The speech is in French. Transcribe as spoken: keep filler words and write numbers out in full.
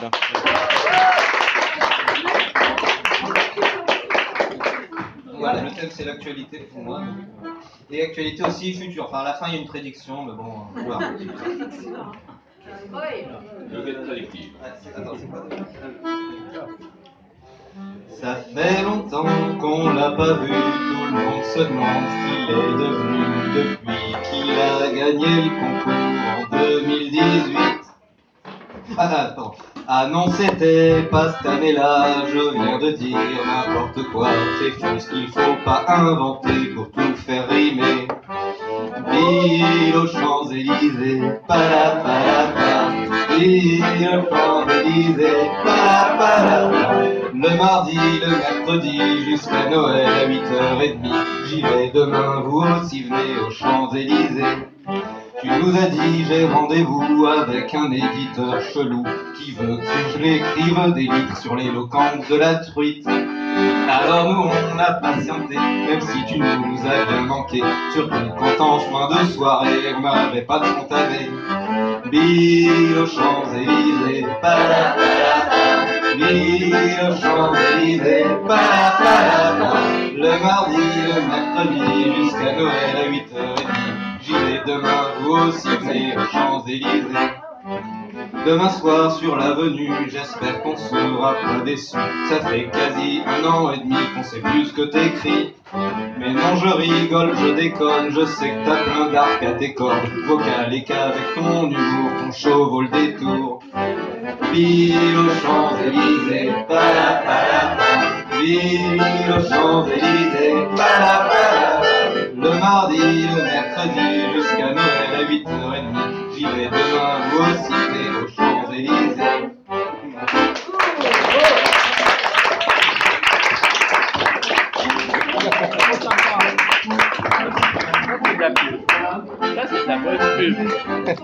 ça. Voilà, le thème c'est l'actualité pour moi. Et actualité aussi future. Enfin, à la fin, il y a une prédiction, mais bon, voilà. Attends, c'est quoi déjà ? Ça fait longtemps qu'on l'a pas vu, tout le monde se demande ce qu'il est devenu depuis qu'il a gagné le concours en deux mille dix-huit. Ah, attends. Ah non, c'était pas cette année-là, je viens de dire n'importe quoi, c'est fou ce qu'il faut pas inventer pour tout faire rimer. Ville aux Champs-Élysées, pa-la-pa-la-pa, ville aux Champs-Élysées, pa-la-pa-la-pa. Le mardi, le mercredi, jusqu'à Noël à huit heures trente, j'y vais demain, vous aussi venez aux Champs-Élysées. Tu nous as dit j'ai rendez-vous avec un éditeur chelou qui veut que je l'écrive des livres sur l'éloquence de la truite. Alors nous on a patienté, même si tu nous as bien manqué, surtout quand en fin de soirée on n'avait pas de spontané. Bille aux Champs-Élysées, pa-la-pa-la-pa, bille aux Champs-Élysées, pa-la-pa-la-pa. Le mardi, le mercredi, jusqu'à Noël à huit heures trente, j'y vais demain, vous aussi venez aux Champs-Élysées. Demain soir sur l'avenue, j'espère qu'on sera pas déçus. Ça fait quasi un an et demi qu'on sait plus ce que t'écris. Mais non, je rigole, je déconne, je sais que t'as plein d'arcs à tes cordes vocales et qu'avec ton humour, ton show vaut le détour. Ville aux Champs-Élysées, pa-la-pa-la-pa, ville aux Champs-Élysées, pa-la-pa-la-pa. Le mardi, le mercredi, jusqu'à Noël à huit heures trente, j'y vais demain, vous aussi venez aux Champs-Élysées. Ça, c'est de la bonne pub.